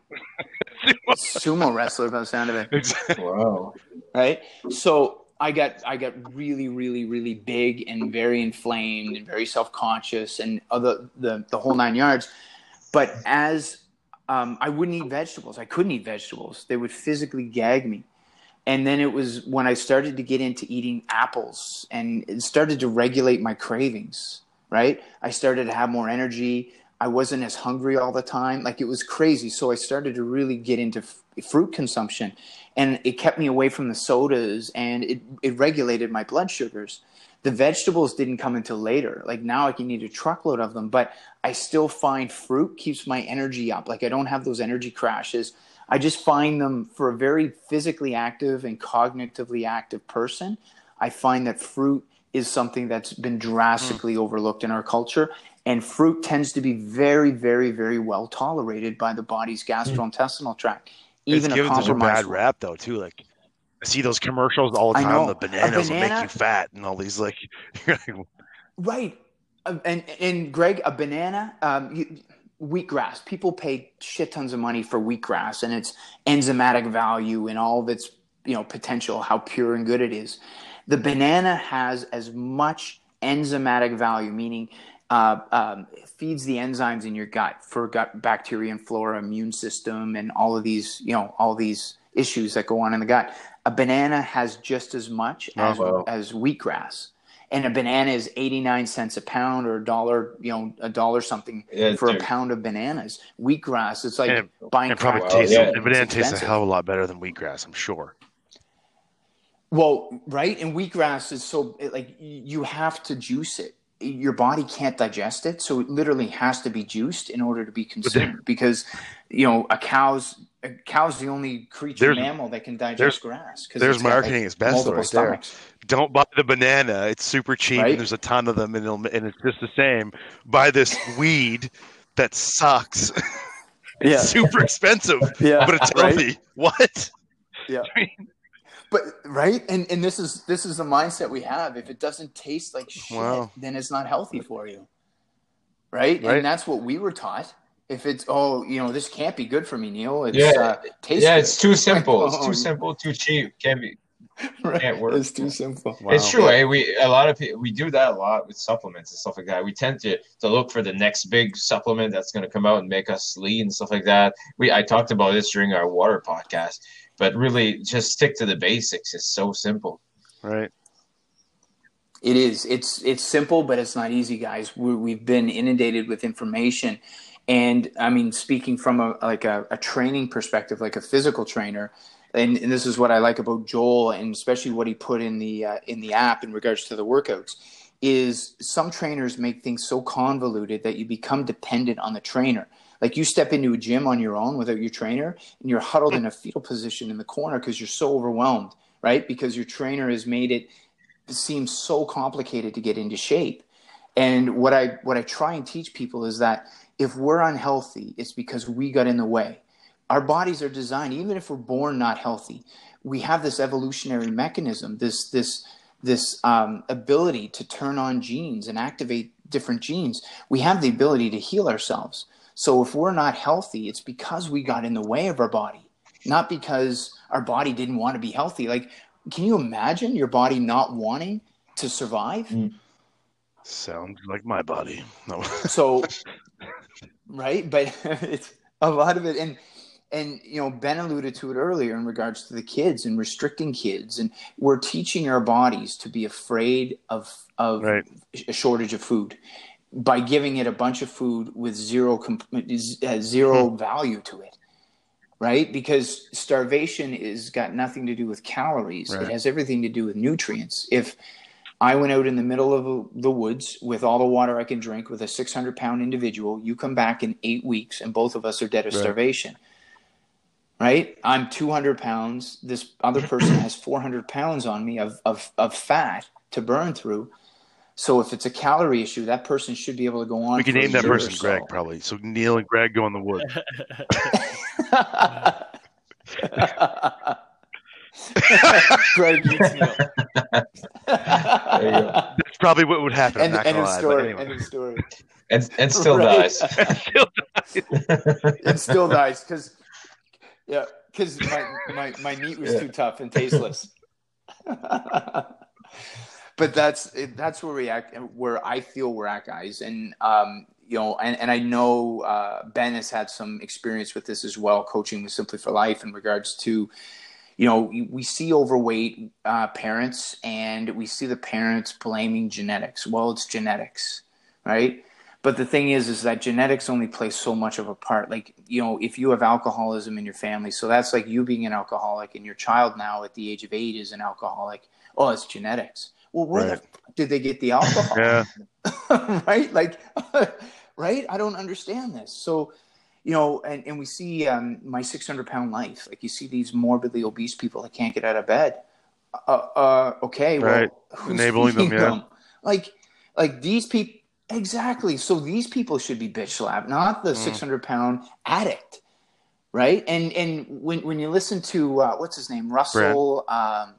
Sumo wrestler by the sound of it. Exactly. Wow. Right? So I got I got really, really, really big and very inflamed and very self-conscious and other the, the whole nine yards. But as um, I wouldn't eat vegetables. I couldn't eat vegetables. They would physically gag me. And then it was when I started to get into eating apples and it started to regulate my cravings, right? I started to have more energy. I wasn't as hungry all the time. Like, it was crazy. So I started to really get into f- fruit consumption, and it kept me away from the sodas, and it, it regulated my blood sugars. The vegetables didn't come until later. Like, now I can eat a truckload of them, but I still find fruit keeps my energy up. Like, I don't have those energy crashes. I just find them, for a very physically active and cognitively active person, I find that fruit is something that's been drastically mm. overlooked in our culture. And fruit tends to be very, very, very well tolerated by the body's gastrointestinal tract. Even it's given a such a bad one. rap, though, too. Like, I see those commercials all the time. The bananas banana, will make you fat, and all these like, right. And and Greg, a banana, um, you, wheatgrass. People pay shit tons of money for wheatgrass and its enzymatic value and all of its, you know, potential, how pure and good it is. The banana has as much enzymatic value, meaning uh, um, feeds the enzymes in your gut for gut bacteria and flora, immune system, and all of these, you know, all these issues that go on in the gut. A banana has just as much as, oh, wow. as wheatgrass. And a banana is eighty-nine cents a pound, or a dollar, you know, a dollar something yeah, for dude. a pound of bananas. Wheatgrass, it's like and, buying and probably wow, tastes, yeah. the banana tastes a hell of a lot better than wheatgrass, I'm sure. Well, right, and wheatgrass is so like you have to juice it. Your body can't digest it, so it literally has to be juiced in order to be consumed. Because, you know, a cow's a cow's the only creature mammal that can digest grass. There's marketing its best right stomachs. there. Don't buy the banana; it's super cheap, right? And there's a ton of them, and, it'll, and it's just the same. Buy this weed that sucks. It's yeah. super expensive, yeah, but it's healthy. Right? What? Yeah. I mean, But right, and and this is this is the mindset we have. If it doesn't taste like shit, wow. then it's not healthy for you, right? right? And that's what we were taught. If it's oh, you know, this can't be good for me, Neil. It's, yeah, uh, tastes yeah, good. it's too simple. It's too simple, too cheap. Can't be, right. can't work. It's too simple. Wow. It's true. Yeah. Eh? We a lot of people we do that a lot with supplements and stuff like that. We tend to to look for the next big supplement that's going to come out and make us lean and stuff like that. We I talked about this during our water podcast. But really, just stick to the basics. It's so simple. Right. It is. It's it's simple, but it's not easy, guys. We're, we've been inundated with information. And, I mean, speaking from a like a, a training perspective, like a physical trainer, and, and this is what I like about Joel, and especially what he put in the uh, in the app in regards to the workouts, is some trainers make things so convoluted that you become dependent on the trainer. Like you step into a gym on your own without your trainer and you're huddled in a fetal position in the corner because you're so overwhelmed, right? Because your trainer has made it seem so complicated to get into shape. And what I what I try and teach people is that if we're unhealthy, it's because we got in the way. Our bodies are designed, even if we're born not healthy, we have this evolutionary mechanism, this this this um, ability to turn on genes and activate different genes. We have the ability to heal ourselves. So if we're not healthy, it's because we got in the way of our body, not because our body didn't want to be healthy. Like, can you imagine your body not wanting to survive? Mm. Sounds like my body. No. So, right. But it's a lot of it. And, and, you know, Ben alluded to it earlier in regards to the kids and restricting kids. And we're teaching our bodies to be afraid of, of right. a shortage of food, by giving it a bunch of food with zero zero value to it, right? Because starvation is got nothing to do with calories. Right. It has everything to do with nutrients. If I went out in the middle of the woods with all the water I can drink with a six hundred pound individual, you come back in eight weeks and both of us are dead of right. starvation, right? I'm two hundred pounds. This other person has four hundred pounds on me of, of, of fat to burn through. So if it's a calorie issue, that person should be able to go on. We can for name a that person so. Greg, probably. So Neil and Greg go in the woods. Greg eats Neil. There you go. That's probably what would happen. End, end of lie, story. Anyway. End of story. And, and still right. dies. and still dies. and still dies because, yeah, because my, my my meat was yeah. too tough and tasteless. But that's that's where we act, where I feel we're at, guys, and um, you know, and, and I know uh, Ben has had some experience with this as well, coaching with Simply for Life in regards to, you know, we see overweight uh, parents, and we see the parents blaming genetics. Well, it's genetics, right? But the thing is, is that genetics only play so much of a part. Like, you know, if you have alcoholism in your family, so that's like you being an alcoholic, and your child now at the age of eight is an alcoholic. Oh, it's genetics. Well, where Right. the fuck did they get the alcohol? Yeah. Right? Like, right? I don't understand this. So, you know, and, and we see um, My six hundred pound Life. Like, you see these morbidly obese people that can't get out of bed. Uh, uh, okay, well, Right. who's Enabling them, feeding yeah. them? Like, like these people. Exactly. So these people should be bitch slapped, not the Mm. six hundred pound addict, right? And and when when you listen to uh, what's his name, Russell, um,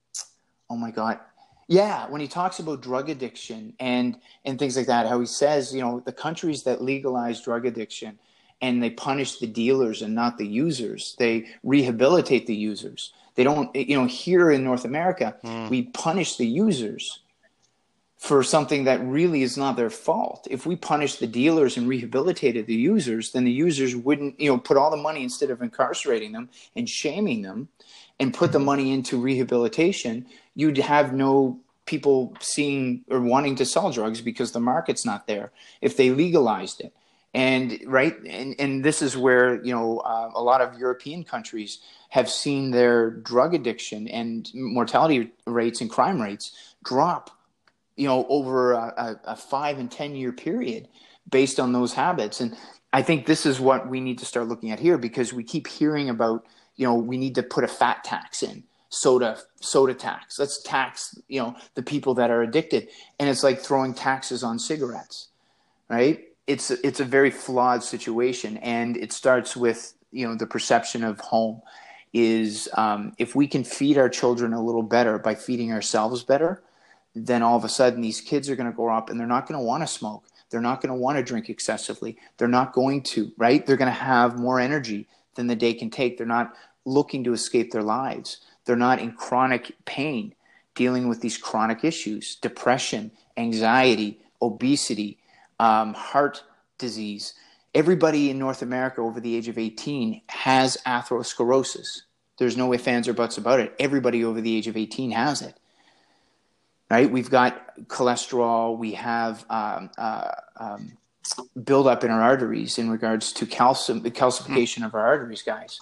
oh my god, yeah, when he talks about drug addiction and and things like that, how he says, you know, the countries that legalize drug addiction and they punish the dealers and not the users, they rehabilitate the users. They don't, you know, here in North America, Mm. we punish the users for something that really is not their fault. If we punished the dealers and rehabilitated the users, then the users wouldn't, you know, put all the money, instead of incarcerating them and shaming them, and put the money into rehabilitation, you'd have no people seeing or wanting to sell drugs because the market's not there if they legalized it. And right, and, and this is where, you know, uh, a lot of European countries have seen their drug addiction and mortality rates and crime rates drop, you know, over a, a five and ten year period based on those habits. And I think this is what we need to start looking at here, because we keep hearing about, you know, we need to put a fat tax in, soda, soda tax. Let's tax, you know, the people that are addicted. And it's like throwing taxes on cigarettes, right? It's, it's a very flawed situation. And it starts with, you know, the perception of home is um, if we can feed our children a little better by feeding ourselves better, then all of a sudden these kids are going to grow up and they're not going to want to smoke. They're not going to want to drink excessively. They're not going to, right? They're going to have more energy than the day can take. They're not looking to escape their lives. They're not in chronic pain, dealing with these chronic issues, depression, anxiety, obesity, um, heart disease. Everybody in North America over the age of eighteen has atherosclerosis. There's no ifs, ands, or buts about it. Everybody over the age of eighteen has it. Right? We've got cholesterol. We have um, uh, um, buildup in our arteries in regards to calcium, the calcification of our arteries, guys.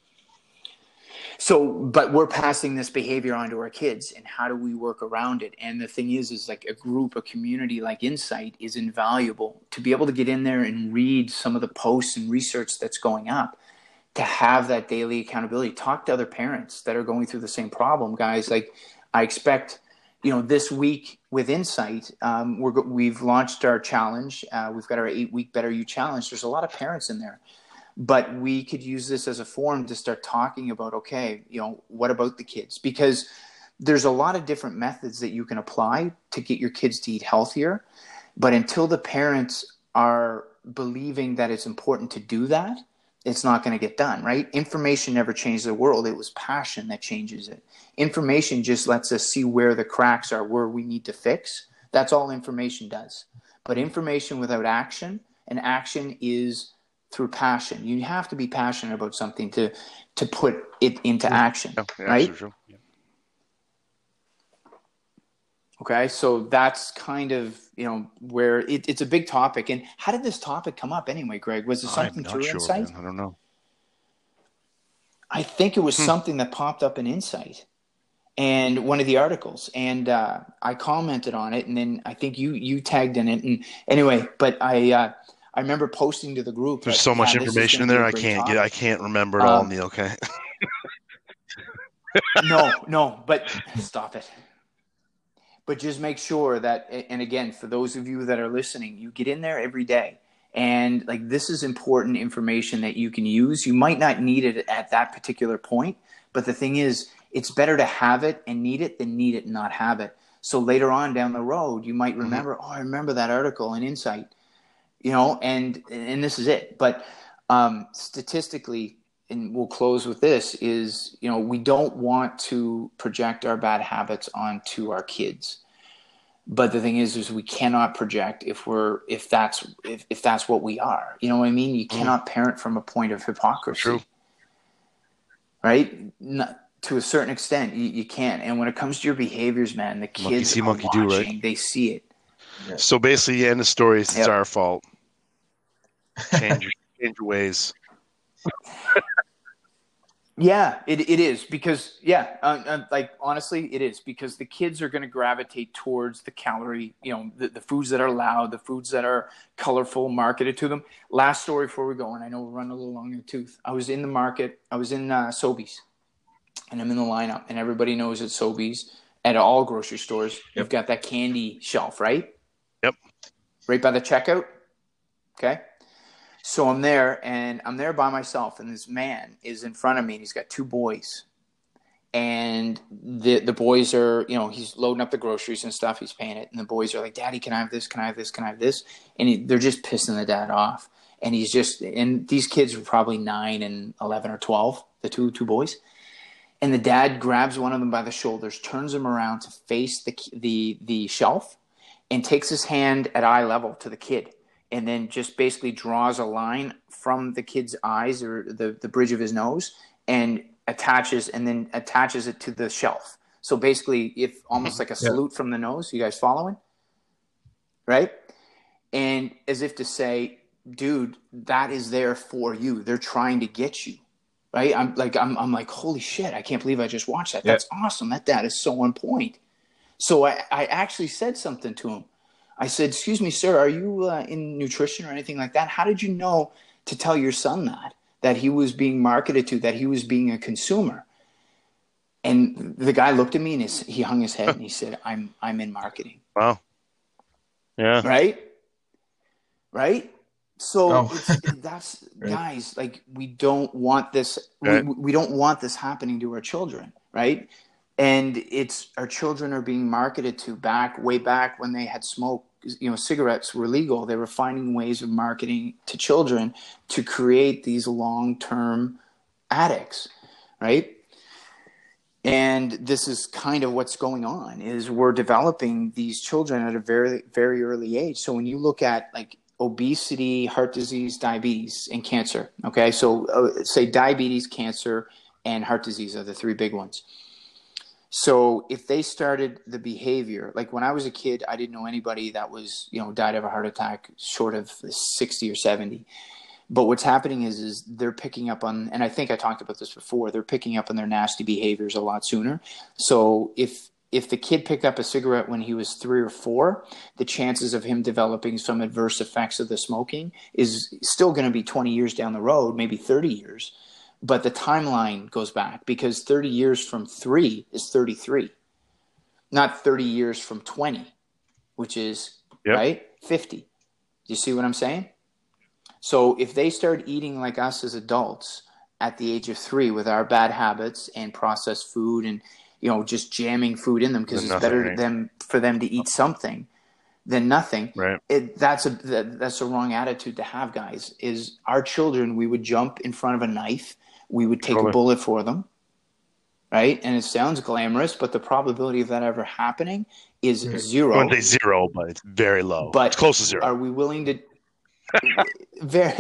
So, but we're passing this behavior on to our kids, and how do we work around it? And the thing is, is like a group, a community like Insight is invaluable to be able to get in there and read some of the posts and research that's going up, to have that daily accountability. Talk to other parents that are going through the same problem, guys. Like, I expect, you know, this week with Insight, um, we're, we've launched our challenge. Uh, we've got our eight-week Better You Challenge. There's a lot of parents in there. But we could use this as a forum to start talking about, okay, you know, what about the kids? Because there's a lot of different methods that you can apply to get your kids to eat healthier. But until the parents are believing that it's important to do that, it's not going to get done, right? Information never changed the world. It was passion that changes it. Information just lets us see where the cracks are, where we need to fix. That's all information does. But information without action, and action is through passion. You have to be passionate about something to to put it into action, Yeah, yeah, right? sure, sure. Okay, so that's kind of, you know, where it, it's a big topic. And how did this topic come up anyway, Greg? Was it something I'm not through sure, Insight? man. I don't know. I think it was Hmm. something that popped up in Insight and one of the articles. And uh, I commented on it, and then I think you you tagged in it. And anyway, but I uh, I remember posting to the group. There's that, so much yeah, this is information in gonna be there. a I great can't get. topic. I can't remember it all, Um, Neil. Okay. No, no, but stop it. But just make sure that, and again, for those of you that are listening, you get in there every day. And like, this is important information that you can use. You might not need it at that particular point, but the thing is, it's better to have it and need it than need it and not have it. So later on down the road, you might remember, mm-hmm. oh, I remember that article in Insight, you know, and and this is it. But um, statistically, and we'll close with this, is, you know, we don't want to project our bad habits onto our kids. But the thing is, is we cannot project if we're, if that's, if, if that's what we are, you know what I mean? You cannot parent from a point of hypocrisy. True. Right? Not, to a certain extent, you, you can't. And when it comes to your behaviors, man, the Monkey kids see, are monkey watching. do, right? They see it. So basically, end of story. It's Yep. our fault. Change, your- change your ways. Yeah, it it is because yeah, uh, uh, like honestly, it is because the kids are going to gravitate towards the calorie, you know, the, the foods that are loud, the foods that are colorful, marketed to them. Last story before we go, and I know we're running a little long in the tooth. I was in the market. I was in uh, Sobeys, and I'm in the lineup, and everybody knows at Sobeys, at all grocery stores, yep. You've got that candy shelf, right? Yep. Right by the checkout. Okay. So I'm there, and I'm there by myself, and this man is in front of me, and he's got two boys. And the the boys are, you know, he's loading up the groceries and stuff. He's paying it, and the boys are like, "Daddy, can I have this? Can I have this? Can I have this?" And he, they're just pissing the dad off. And he's just, and these kids were probably nine and eleven or twelve, the two two boys. And the dad grabs one of them by the shoulders, turns him around to face the the the shelf, and takes his hand at eye level to the kid. And then just basically draws a line from the kid's eyes or the, the bridge of his nose and attaches and then attaches it to the shelf. So basically, if almost like a salute yeah. from the nose, you guys following? Right? And as if to say, dude, that is there for you. They're trying to get you. Right? I'm like, I'm, I'm like, holy shit, I can't believe I just watched that. Yeah. That's awesome. That dad is so on point. So I, I actually said something to him. I said, excuse me, sir, are you uh, in nutrition or anything like that? How did you know to tell your son that, that he was being marketed to, that he was being a consumer? And the guy looked at me and his, he hung his head and he said, I'm I'm in marketing. Wow. Yeah. Right? Right? So Oh. it's, that's, right. Guys, like we don't want this. Right. We, we don't want this happening to our children, right? And it's our children are being marketed to back way back when they had smoke, you know, cigarettes were legal. They were finding ways of marketing to children to create these long-term addicts, right? And this is kind of what's going on is we're developing these children at a very, very early age. So when you look at like obesity, heart disease, diabetes, and cancer, okay? So uh, say diabetes, cancer, and heart disease are the three big ones. So if they started the behavior, like when I was a kid, I didn't know anybody that was, you know, died of a heart attack short of sixty or seventy. But what's happening is, is they're picking up on, and I think I talked about this before, they're picking up on their nasty behaviors a lot sooner. So if, if the kid picked up a cigarette when he was three or four, the chances of him developing some adverse effects of the smoking is still going to be twenty years down the road, maybe thirty years. But the timeline goes back because thirty years from three is thirty-three, not thirty years from twenty, which is, yep. right, fifty. Do you see what I'm saying? So if they start eating like us as adults at the age of three with our bad habits and processed food and, you know, just jamming food in them because it's better right? them, for them to eat something than nothing. Right. It, that's a that, that's a wrong attitude to have, guys. Is our children, we would jump in front of a knife. We would take totally. a bullet for them, right? And it sounds glamorous, but the probability of that ever happening is mm-hmm. zero. I wouldn't say zero, but it's very low. But it's close to zero. Are we willing to? very.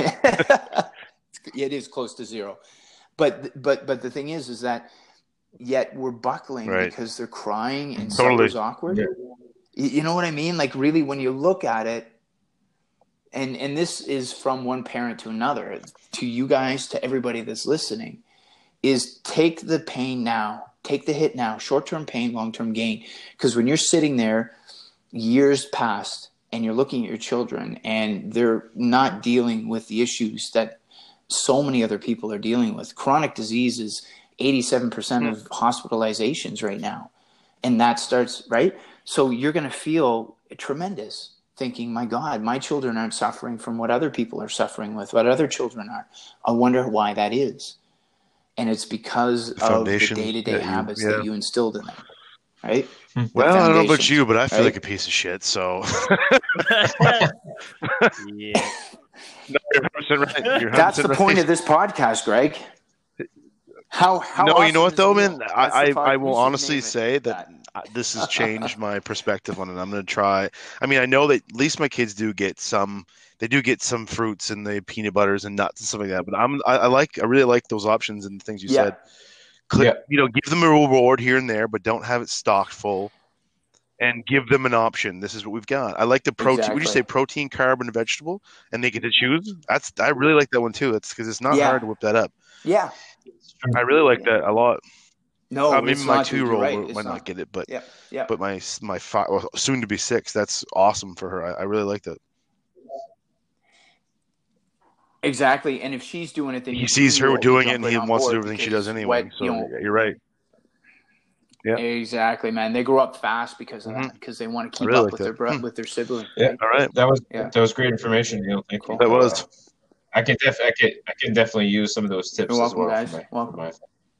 It is close to zero, but but but the thing is, is that yet we're buckling right. because they're crying and totally. supper's awkward. Yeah. You, you know what I mean? Like really, when you look at it. And and this is from one parent to another, to you guys, to everybody that's listening, is take the pain now. Take the hit now. Short-term pain, long-term gain. Because when you're sitting there, years past, and you're looking at your children, and they're not dealing with the issues that so many other people are dealing with. Chronic disease is eighty-seven percent of hospitalizations right now. And that starts, right? So you're going to feel tremendous. Thinking, my God, my children aren't suffering from what other people are suffering with, what other children are. I wonder why that is. And it's because the of the day-to-day that habits you, yeah. that you instilled in them, right? The well, I don't know about you, but I feel right? like a piece of shit, so. yeah. No, you're one hundred percent right. You're That's the right. point of this podcast, Greg. How, how no, awesome you know what, though, man? Neil? I, I, I will honestly say that, that this has changed my perspective on it. I'm going to try. I mean, I know that at least my kids do get some, they do get some fruits and the peanut butters and nuts and stuff like that. But I'm, I, I like, I really like those options and the things you yeah. said. click, Yeah. you know, give them a reward here and there, but don't have it stocked full. And give them an option. This is what we've got. I like the protein. Exactly. Would you say protein, carb, and vegetable? And they get to choose. That's I really like that one too. It's because it's not Yeah. hard to whip that up. Yeah. I really like that a lot. No, uh, maybe it's my not, dude. You're two-year-old right. will- It's might not. not. get it, but Yeah. Yeah. but my my five, well, soon to be six. That's awesome for her. I, I really like that. Exactly. And if she's doing it, then He you- sees you her will doing jump it, and right he on wants to do board everything she because does anyway. what, so you know, you're right. Yeah. Exactly, man. They grow up fast because of Mhm. that, because they want to keep really up like with that. their bro- Hmm. with their sibling. Yeah. Right? All right. That was Yeah. that was great information. You know, thank Cool. you. That was. I can def I can I can definitely use some of those tips You're as welcome, well. guys. For my, Welcome. for my,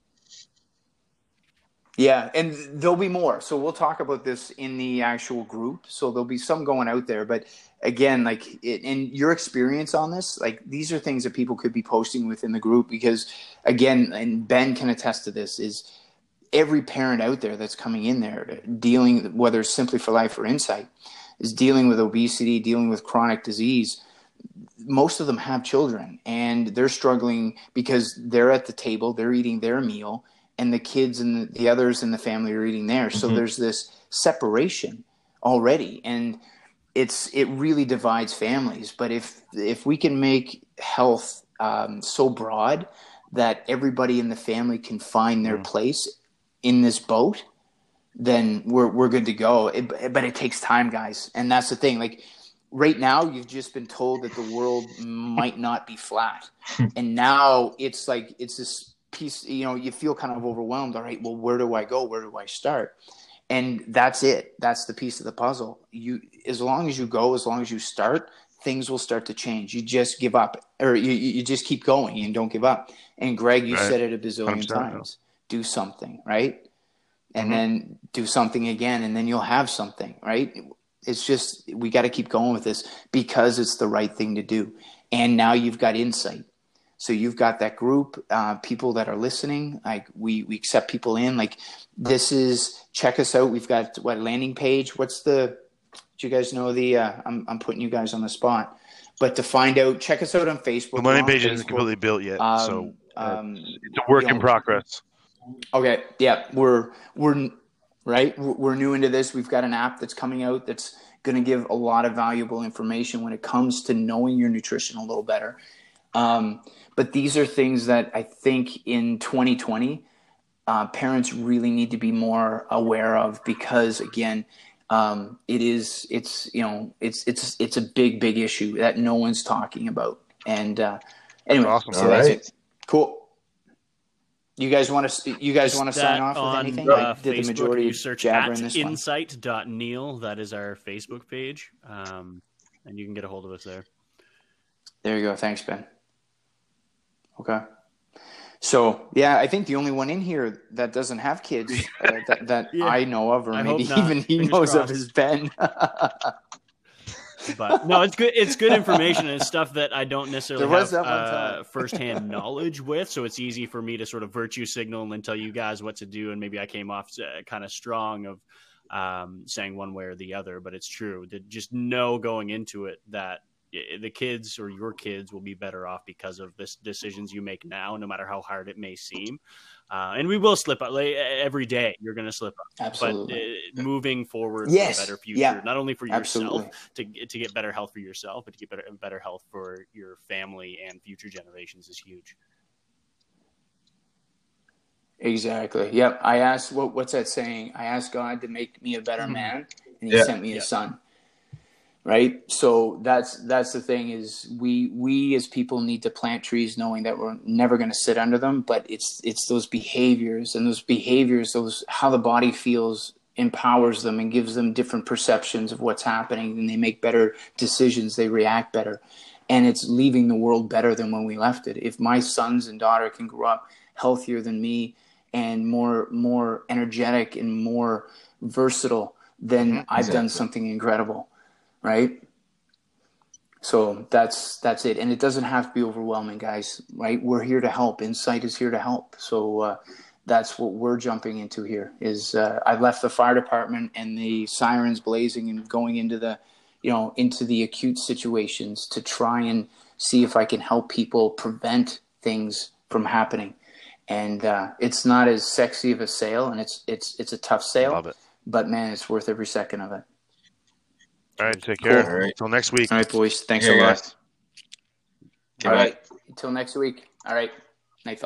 Yeah, and there'll be more. So we'll talk about this in the actual group. So there'll be some going out there. But again, like it, in your experience on this, like these are things that people could be posting within the group because, again, and Ben can attest to this, is every parent out there that's coming in there dealing, whether it's Simply for Life or Insight, is dealing with obesity, dealing with chronic disease. Most of them have children and they're struggling because they're at the table, they're eating their meal, and the kids and the, the others in the family are eating theirs. So Mhm. there's this separation already, and it's it really divides families. But if if we can make health um, so broad that everybody in the family can find their Mhm. place in this boat, then we're we're good to go. It, but it takes time, guys, and that's the thing. Like right now, you've just been told that the world might not be flat, and now it's like it's this piece. You know, you feel kind of overwhelmed. All right, well, where do I go? Where do I start? And that's it. That's the piece of the puzzle. You, as long as you go, as long as you start, things will start to change. You just give up, or you, you just keep going and don't give up. And Greg, you Right. said it a bazillion one hundred percent, times. Do something, right? And Mhm. then do something again, and then you'll have something, right? It's just, we got to keep going with this because it's the right thing to do. And now you've got insight. So you've got that group, uh, people that are listening. Like we, we accept people in. Like this is, check us out. We've got what landing page. What's the? Do you guys know the? Uh, I'm I'm putting you guys on the spot. But to find out, check us out on Facebook. The We're landing on page isn't Facebook. completely built yet, Um, so um, it's a work you in know, progress. Okay, yeah, we're we're right. We're we're new into this. We've got an app that's coming out that's going to give a lot of valuable information when it comes to knowing your nutrition a little better. Um, but these are things that I think in twenty twenty, uh, parents really need to be more aware of because, again, um, it is it's you know it's it's it's a big big issue that no one's talking about. And uh, anyway, Awesome. so All that's right. it. Cool. You guys want to you guys want to That sign off with on, anything? Uh, I did the Facebook, majority you of search jabber at in this one. insight dot neil. That is our Facebook page, um, and you can get a hold of us there. There you go. Thanks, Ben. Okay. So yeah, I think the only one in here that doesn't have kids uh, that, that Yeah. I know of, or I maybe hope not. even he Fingers knows of, crossed. is Ben. But no, it's good. It's good information and it's stuff that I don't necessarily There was have that one uh, time. firsthand knowledge with. So it's easy for me to sort of virtue signal and then tell you guys what to do. And maybe I came off uh, kind of strong of um, saying one way or the other, but it's true. To just know going into it that the kids or your kids will be better off because of this decisions you make now, no matter how hard it may seem. Uh, and we will slip up like, every day. You're going to slip up, Absolutely. but uh, moving forward Yes. for a better future, Yeah. not only for yourself Absolutely. to get- to get better health for yourself, but to get better better health for your family and future generations is huge. Exactly. Yep. I asked, what, what's that saying? I asked God to make me a better man, and He Yeah. sent me a Yeah. son. Right. So that's that's the thing is we we as people need to plant trees, knowing that we're never going to sit under them. But it's it's those behaviors and those behaviors, those how the body feels empowers them and gives them different perceptions of what's happening, and they make better decisions. They react better, and it's leaving the world better than when we left it. If my sons and daughter can grow up healthier than me and more more energetic and more versatile, then Mhm. I've done Exactly. something incredible. Right. So that's that's it. And it doesn't have to be overwhelming, guys. Right. We're here to help. Insight is here to help. So uh, that's what we're jumping into here is uh, I left the fire department and the sirens blazing and going into the, you know, into the acute situations to try and see if I can help people prevent things from happening. and uh, it's not as sexy of a sail, and it's it's it's a tough sail. Love it. But man, it's worth every second of it. All right, take Cool. care. All right. Until next week. All right, boys. Thanks Yeah, a lot. guys. All right. Until next week. All right.